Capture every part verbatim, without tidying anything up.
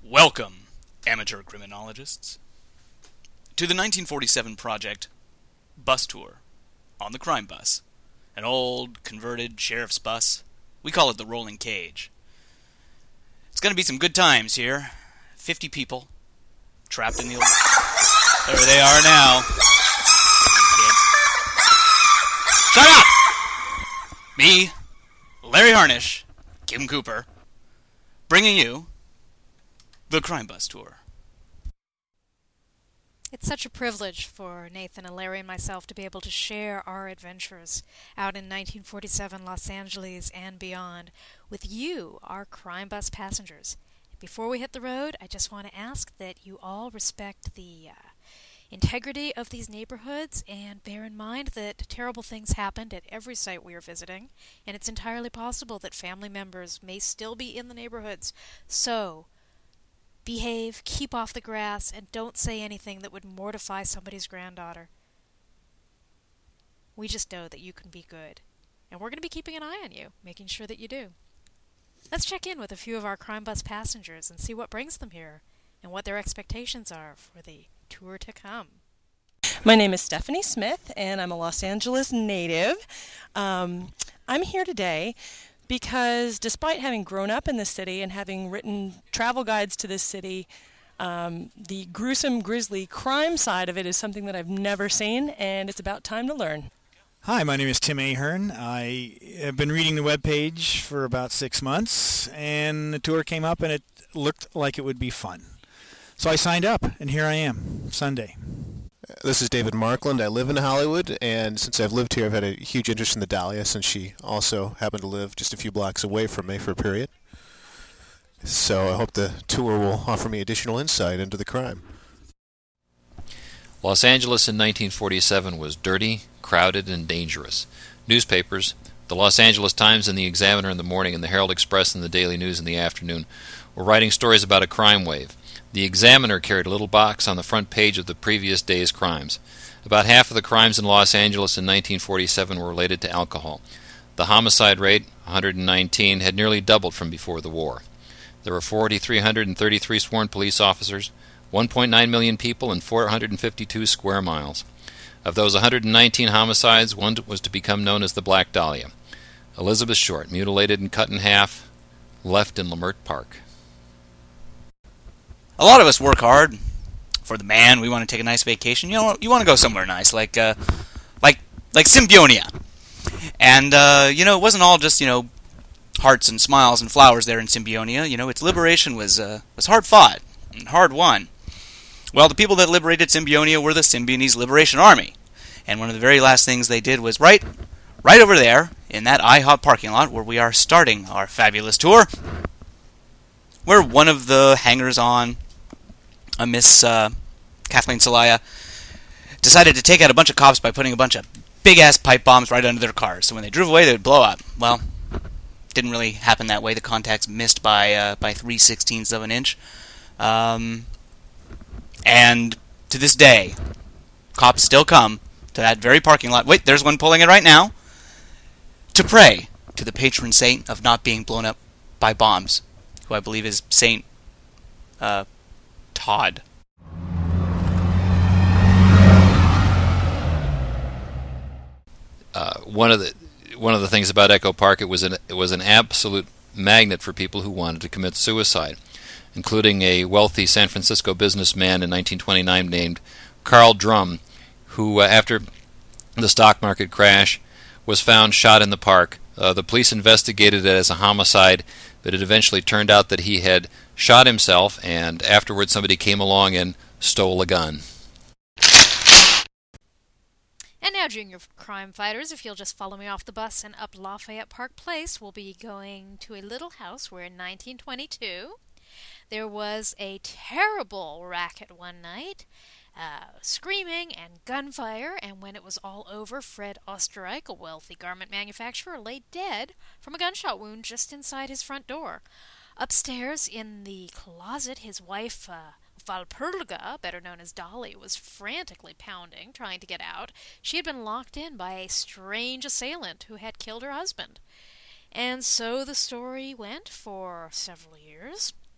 Welcome, amateur criminologists, to the nineteen forty-seven Project bus tour on the Crime Bus, an old, converted sheriff's bus. We call it the Rolling Cage. It's going to be some good times here. Fifty people trapped in the old... There they are now. Shut up! Me, Larry Harnish, Kim Cooper, bringing you the Crime Bus Tour. It's such a privilege for Nathan and Larry and myself to be able to share our adventures out in nineteen forty-seven Los Angeles and beyond with you, our Crime Bus passengers. Before we hit the road, I just want to ask that you all respect the uh, integrity of these neighborhoods and bear in mind that terrible things happened at every site we are visiting, and it's entirely possible that family members may still be in the neighborhoods. So, behave, keep off the grass, and don't say anything that would mortify somebody's granddaughter. We just know that you can be good, and we're going to be keeping an eye on you, making sure that you do. Let's check in with a few of our Crime Bus passengers and see what brings them here and what their expectations are for the tour to come. My name is Stephanie Smith, and I'm a Los Angeles native. Um, I'm here today because despite having grown up in this city and having written travel guides to this city, um, the gruesome, grisly crime side of it is something that I've never seen, and it's about time to learn. Hi, my name is Tim Ahern. I have been reading the webpage for about six months, and the tour came up, and it looked like it would be fun. So I signed up, and here I am, Sunday. This is David Markland. I live in Hollywood, and since I've lived here, I've had a huge interest in the Dahlia, since she also happened to live just a few blocks away from me for a period. So I hope the tour will offer me additional insight into the crime. Los Angeles in nineteen forty-seven was dirty, crowded, and dangerous. Newspapers, the Los Angeles Times and the Examiner in the morning and the Herald Express and the Daily News in the afternoon, were writing stories about a crime wave. The Examiner carried a little box on the front page of the previous day's crimes. About half of the crimes in Los Angeles in nineteen forty-seven were related to alcohol. The homicide rate, one hundred nineteen, had nearly doubled from before the war. There were four thousand three hundred thirty-three sworn police officers, one point nine million people, and four hundred fifty-two square miles. Of those one hundred nineteen homicides, one was to become known as the Black Dahlia. Elizabeth Short, mutilated and cut in half, left in Leimert Park. A lot of us work hard for the man. We want to take a nice vacation. You know, you want to go somewhere nice, like, uh, like, like Symbionia. And uh, you know, it wasn't all just you know, hearts and smiles and flowers there in Symbionia. You know, its liberation was uh, was hard fought and hard won. Well, the people that liberated Symbionia were the Symbionese Liberation Army, and one of the very last things they did was right, right over there in that IHOP parking lot where we are starting our fabulous tour, where one of the hangers-on, a Miss uh, Kathleen Celaya, decided to take out a bunch of cops by putting a bunch of big-ass pipe bombs right under their cars. So when they drove away, they would blow up. Well, didn't really happen that way. The contacts missed by uh, by three sixteenths of an inch. Um, and to this day, cops still come to that very parking lot. Wait, there's one pulling it right now. To pray to the patron saint of not being blown up by bombs, who I believe is Saint uh, Todd. Uh, one of the one of the things about Echo Park, it was an it was an absolute magnet for people who wanted to commit suicide, including a wealthy San Francisco businessman in nineteen twenty-nine named Carl Drum, who uh, after the stock market crash was found shot in the park. Uh, the police investigated it as a homicide, but it eventually turned out that he had shot himself, and afterwards somebody came along and stole a gun. And now, junior crime fighters, if you'll just follow me off the bus and up Lafayette Park Place, we'll be going to a little house where in nineteen twenty-two there was a terrible racket one night, uh, screaming and gunfire, and when it was all over, Fred Osterreich, a wealthy garment manufacturer, lay dead from a gunshot wound just inside his front door. Upstairs in the closet, his wife, uh, Valpurga, better known as Dolly, was frantically pounding, trying to get out. She had been locked in by a strange assailant who had killed her husband. And so the story went for several years.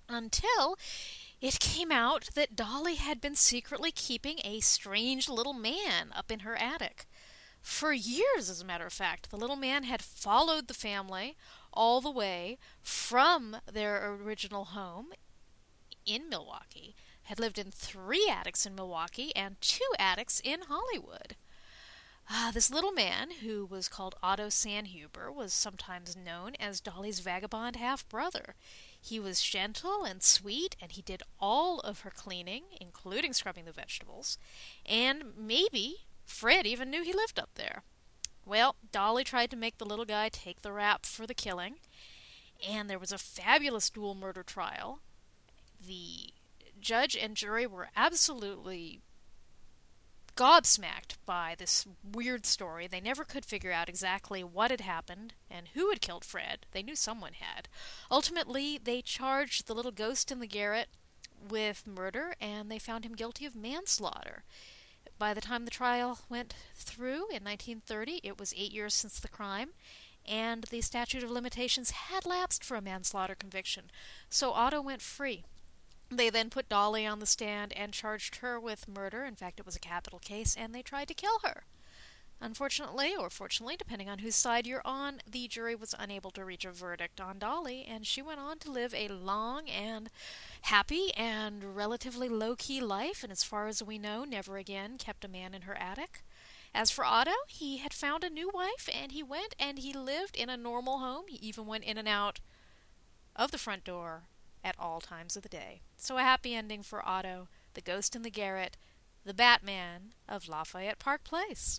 Until it came out that Dolly had been secretly keeping a strange little man up in her attic. For years, as a matter of fact, the little man had followed the family all the way from their original home in Milwaukee, had lived in three attics in Milwaukee and two attics in Hollywood. Uh, this little man, who was called Otto Sanhuber, was sometimes known as Dolly's vagabond half-brother. He was gentle and sweet, and he did all of her cleaning, including scrubbing the vegetables, and maybe Fred even knew he lived up there. Well, Dolly tried to make the little guy take the rap for the killing, and there was a fabulous dual murder trial. The judge and jury were absolutely gobsmacked by this weird story. They never could figure out exactly what had happened and who had killed Fred. They knew someone had. Ultimately, they charged the little ghost in the garret with murder, and they found him guilty of manslaughter. By the time the trial went through in nineteen thirty, it was eight years since the crime, and the statute of limitations had lapsed for a manslaughter conviction, so Otto went free. They then put Dolly on the stand and charged her with murder. In fact, it was a capital case, and they tried to kill her. Unfortunately, or fortunately, depending on whose side you're on, the jury was unable to reach a verdict on Dolly, and she went on to live a long and happy and relatively low-key life, and as far as we know, never again kept a man in her attic. As for Otto, he had found a new wife, and he went and he lived in a normal home. He even went in and out of the front door at all times of the day. So a happy ending for Otto, the ghost in the garret, the Batman of Lafayette Park Place.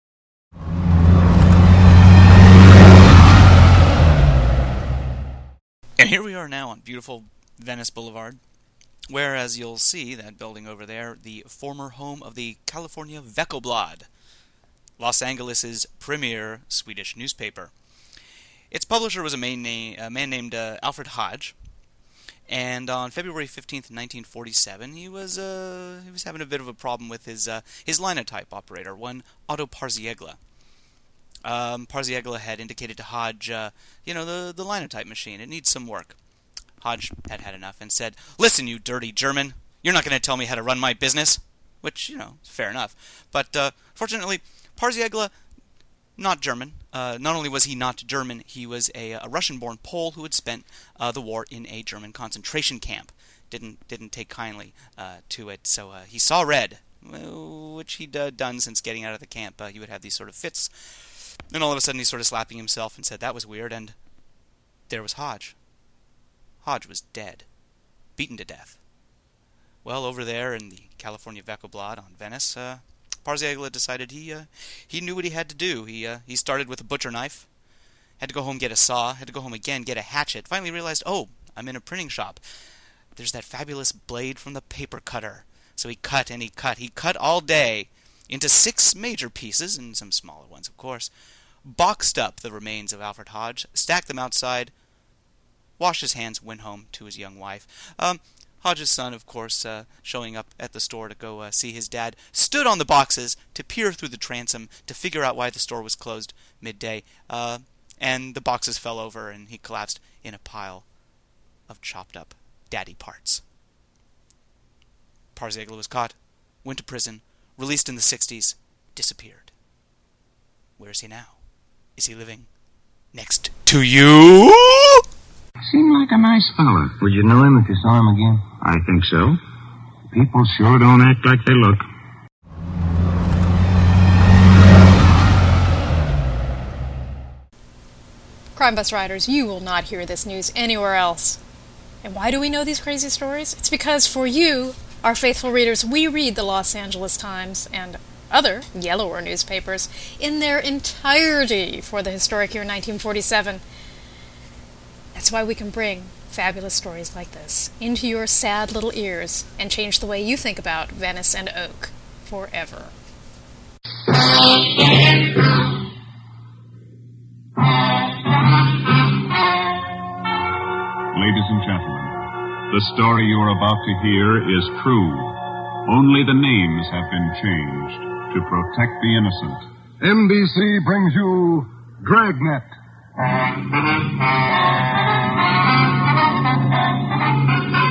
And here we are now on beautiful Venice Boulevard, where, as you'll see, that building over there, the former home of the California Veckoblad, Los Angeles' premier Swedish newspaper. Its publisher was a man, na- a man named uh, Alfred Hodge, and on February fifteenth, nineteen forty-seven, he was uh, he was having a bit of a problem with his uh, his linotype operator, one Otto Parziegla. Um, Parziegla had indicated to Hodge, uh, you know, the, the linotype machine, it needs some work. Hodge had had enough and said, "Listen, you dirty German, you're not going to tell me how to run my business," which, you know, is fair enough. But uh, fortunately, Parziegla, not German. Uh, not only was he not German, he was a, a Russian-born Pole who had spent uh, the war in a German concentration camp. Didn't didn't take kindly uh, to it, so uh, he saw red, which he'd uh, done since getting out of the camp. Uh, he would have these sort of fits. Then all of a sudden he started slapping himself and said that was weird, and there was Hodge. Hodge was dead, beaten to death. Well, over there in the California Veckoblad on Venice, uh, Parziegla decided he uh, he knew what he had to do. He uh, he started with a butcher knife, had to go home get a saw, had to go home again get a hatchet. Finally realized, oh, I'm in a printing shop. There's that fabulous blade from the paper cutter. So he cut and he cut. He cut all day into six major pieces, and some smaller ones, of course, boxed up the remains of Alfred Hodge, stacked them outside, washed his hands, went home to his young wife. Um, Hodge's son, of course, uh, showing up at the store to go uh, see his dad, stood on the boxes to peer through the transom to figure out why the store was closed midday, uh, and the boxes fell over and he collapsed in a pile of chopped up daddy parts. Parziegla was caught, went to prison, released in the sixties, disappeared. Where is he now? Is he living next to you? Seemed like a nice fella. Would you know him if you saw him again? I think so. People sure don't act like they look. Crime Bus Riders, you will not hear this news anywhere else. And why do we know these crazy stories? It's because for you, our faithful readers, we read the Los Angeles Times and other yellower newspapers in their entirety for the historic year nineteen forty-seven. That's why we can bring fabulous stories like this into your sad little ears and change the way you think about Venice and Oak forever. Ladies and gentlemen, the story you are about to hear is true. Only the names have been changed to protect the innocent. N B C brings you Dragnet.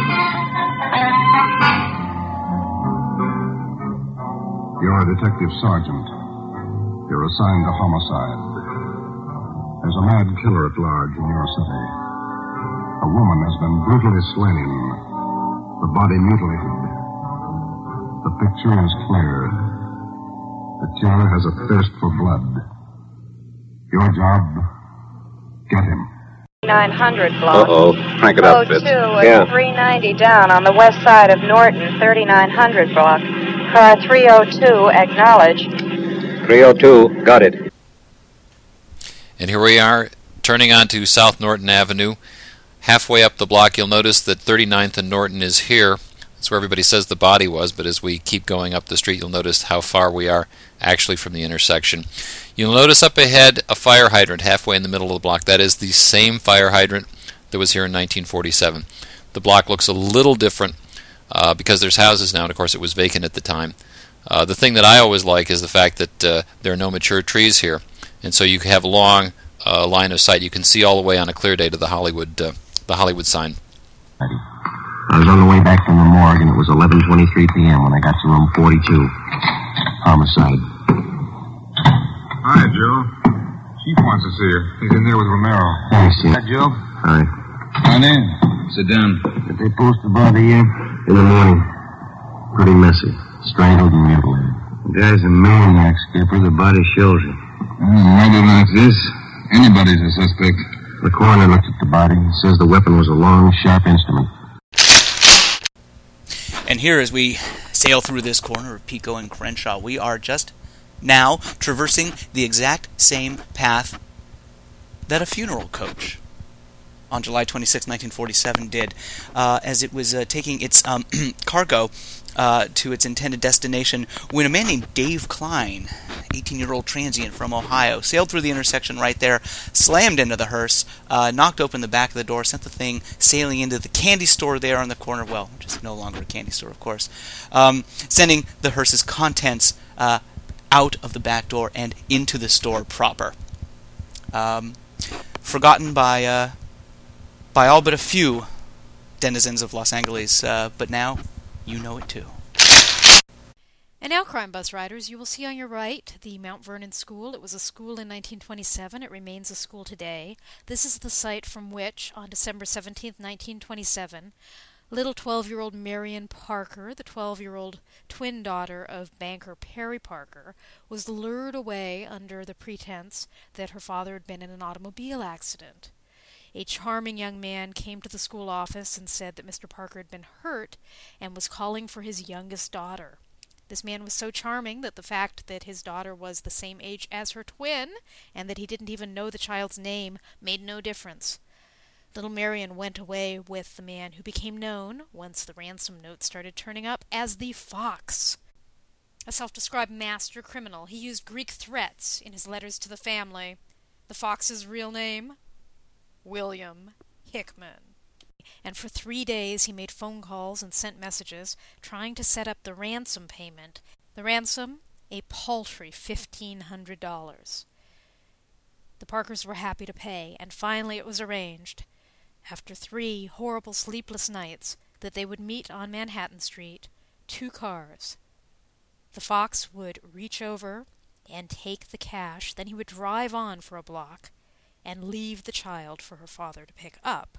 a detective sergeant. You're assigned to homicide. There's a mad killer at large in your city. A woman has been brutally slain, the body mutilated. The picture is clear. The killer has a thirst for blood. Your job, get him. nine hundred block. Uh-oh. Crank it up, Code Fitz. two at Yeah. three ninety down on the west side of Norton, thirty-nine hundred block. Car three oh two, acknowledge. three oh two, got it. And here we are, turning onto South Norton Avenue. Halfway up the block, you'll notice that thirty-ninth and Norton is here. That's where everybody says the body was, but as we keep going up the street, you'll notice how far we are actually from the intersection. You'll notice up ahead a fire hydrant halfway in the middle of the block. That is the same fire hydrant that was here in nineteen forty-seven. The block looks a little different uh, because there's houses now, and of course it was vacant at the time. Uh, the thing that I always like is the fact that uh, there are no mature trees here, and so you have a long uh, line of sight. You can see all the way on a clear day to the Hollywood, uh, the Hollywood sign. I was on the way back from the morgue, and it was eleven twenty-three p.m. when I got to room forty-two. Homicide. Hi, Joe. Chief wants to see you. He's in there with Romero. Thanks, Chief. Hi, Joe. Hi. Come in. Sit down. Did they post the body here? In the morning. Pretty messy. Strangled and mutilated. The guy's a maniac, Skipper. The body shows it. Well, murder like this, anybody's a suspect. The coroner looked at the body and says the weapon was a long, sharp instrument. And here, as we sail through this corner of Pico and Crenshaw, we are just now traversing the exact same path that a funeral coach on July twenty-sixth, nineteen forty-seven did, uh, as it was uh, taking its um, cargo uh, to its intended destination when a man named Dave Klein, eighteen-year-old transient from Ohio, sailed through the intersection right there, slammed into the hearse, uh, knocked open the back of the door, sent the thing sailing into the candy store there on the corner, well, which is no longer a candy store, of course, um, sending the hearse's contents uh, out of the back door and into the store proper. Um, forgotten by uh, by all but a few denizens of Los Angeles, uh, but now you know it too. And now, Crime Bus riders, you will see on your right the Mount Vernon School. It was a school in nineteen twenty-seven. It remains a school today. This is the site from which, on December seventeenth, nineteen twenty-seven, little twelve-year-old Marion Parker, the twelve-year-old twin daughter of banker Perry Parker, was lured away under the pretense that her father had been in an automobile accident. A charming young man came to the school office and said that Mister Parker had been hurt and was calling for his youngest daughter. This man was so charming that the fact that his daughter was the same age as her twin and that he didn't even know the child's name made no difference. Little Marion went away with the man who became known, once the ransom notes started turning up, as the Fox. A self-described master criminal, he used Greek threats in his letters to the family. The Fox's real name? William Hickman. And for three days he made phone calls and sent messages trying to set up the ransom payment. The ransom? A paltry fifteen hundred dollars. The Parkers were happy to pay, and finally it was arranged, after three horrible sleepless nights, that they would meet on Manhattan Street, two cars. The Fox would reach over and take the cash, then he would drive on for a block and leave the child for her father to pick up.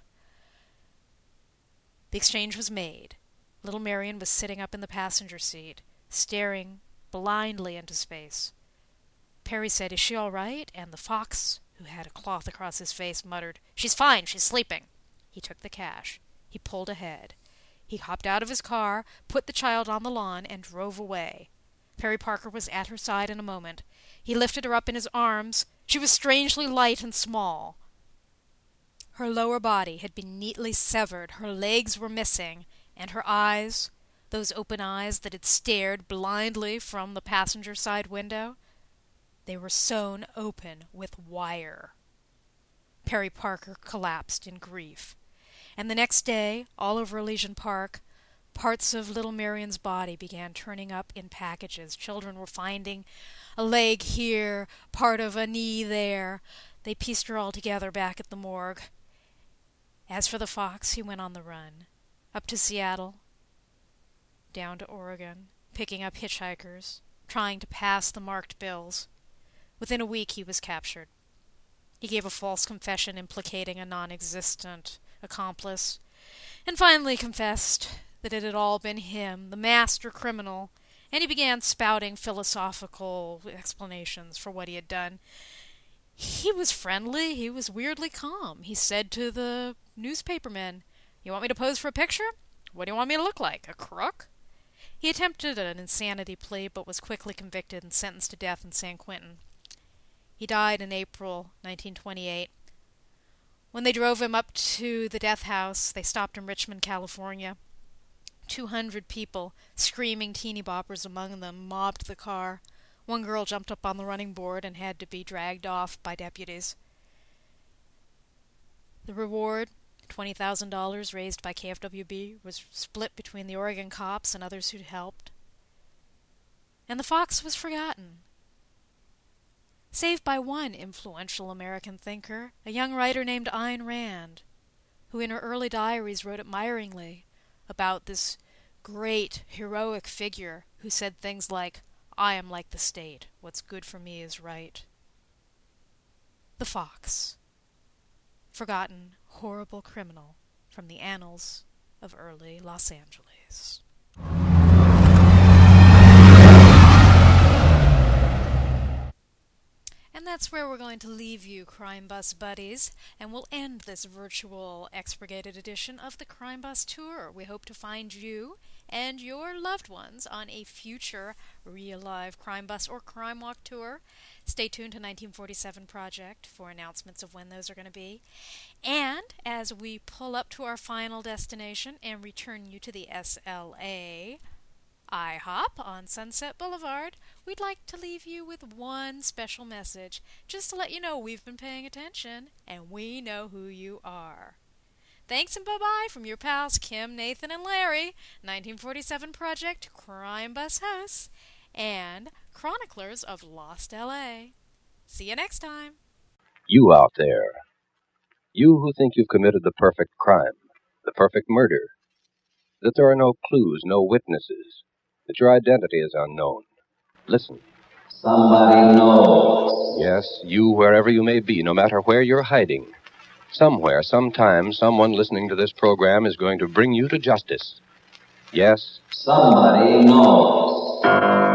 The exchange was made. Little Marion was sitting up in the passenger seat, staring blindly into space. Perry said, "Is she all right?" And the Fox, who had a cloth across his face, muttered, "She's fine, she's sleeping." He took the cash. He pulled ahead. He hopped out of his car, put the child on the lawn, and drove away. Perry Parker was at her side in a moment. He lifted her up in his arms. She was strangely light and small. Her lower body had been neatly severed, her legs were missing, and her eyes, those open eyes that had stared blindly from the passenger side window, they were sewn open with wire. Perry Parker collapsed in grief. And the next day, all over Elysian Park, parts of little Marion's body began turning up in packages. Children were finding a leg here, part of a knee there. They pieced her all together back at the morgue. As for the Fox, he went on the run, up to Seattle, down to Oregon, picking up hitchhikers, trying to pass the marked bills. Within a week, he was captured. He gave a false confession implicating a non-existent accomplice, and finally confessed that it had all been him, the master criminal, and he began spouting philosophical explanations for what he had done. He was friendly, he was weirdly calm. He said to the newspapermen, "You want me to pose for a picture? What do you want me to look like, a crook?" He attempted an insanity plea, but was quickly convicted and sentenced to death in San Quentin. He died in April nineteen twenty-eight. When they drove him up to the death house, they stopped in Richmond, California. Two hundred people, screaming teeny boppers among them, mobbed the car. One girl jumped up on the running board and had to be dragged off by deputies. The reward, twenty thousand dollars raised by K F W B, was split between the Oregon cops and others who'd helped. And the fox was forgotten, save by one influential American thinker, a young writer named Ayn Rand, who in her early diaries wrote admiringly about this great, heroic figure who said things like, "I am like the state. What's good for me is right." The fox. Forgotten, horrible criminal from the annals of early Los Angeles. And that's where we're going to leave you, Crime Bus buddies, and we'll end this virtual expurgated edition of the Crime Bus Tour. We hope to find you and your loved ones on a future real-live Crime Bus or Crime Walk tour. Stay tuned to nineteen forty-seven Project for announcements of when those are going to be. And as we pull up to our final destination and return you to the S L A I HOP on Sunset Boulevard, we'd like to leave you with one special message, just to let you know we've been paying attention and we know who you are. Thanks and bye-bye from your pals Kim, Nathan, and Larry, nineteen forty-seven Project Crime Bus hosts, and chroniclers of Lost L A. See you next time. You out there, you who think you've committed the perfect crime, the perfect murder, that there are no clues, no witnesses, that your identity is unknown. Listen. Somebody knows. Yes, you, wherever you may be, no matter where you're hiding. Somewhere, sometime, someone listening to this program is going to bring you to justice. Yes. Somebody knows.